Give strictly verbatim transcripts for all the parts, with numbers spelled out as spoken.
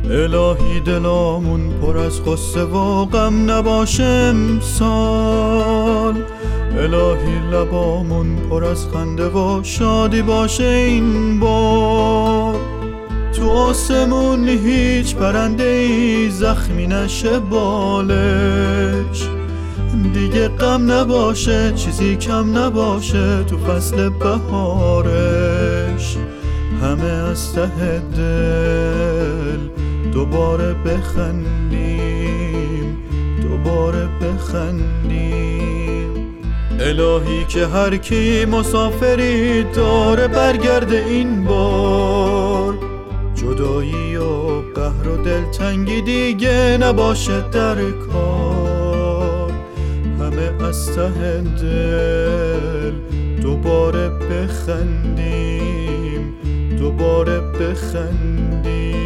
الهی دلامون پر از غصه و غم نباشه امسال. الهی لبامون پر از خنده و شادی باشه این بار. تو آسمون هیچ پرنده ای زخمی نشه بالش. دیگه غم نباشه، چیزی کم نباشه تو فصل بهارش. همه از ته دل دوباره بخندیم، دوباره بخندیم. الهی که هر کی مسافری داره برگرده این بار. جدایی و قهر و دلتنگی دیگه نباشه در کار. همه از ته دل دوباره بخندیم، دوباره بخندیم.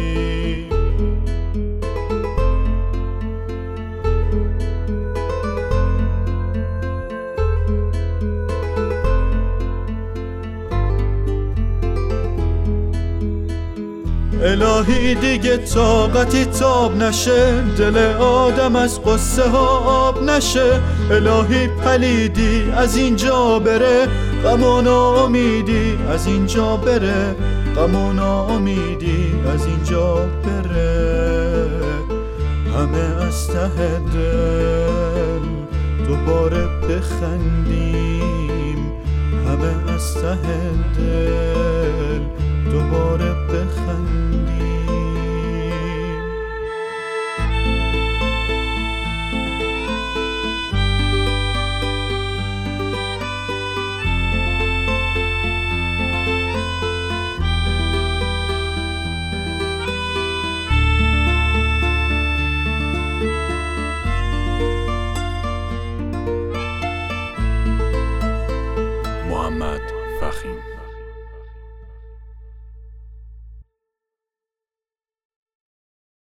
الهی دیگه طاقتی تاب نشه، دل آدم از قصه ها آب نشه. الهی پلیدی از اینجا بره، غم و ناامیدی از اینجا بره، غم و ناامیدی از اینجا بره. همه از ته دل دوباره بخندیم، همه از ته دل دوباره بخندیم. محمد فخیم.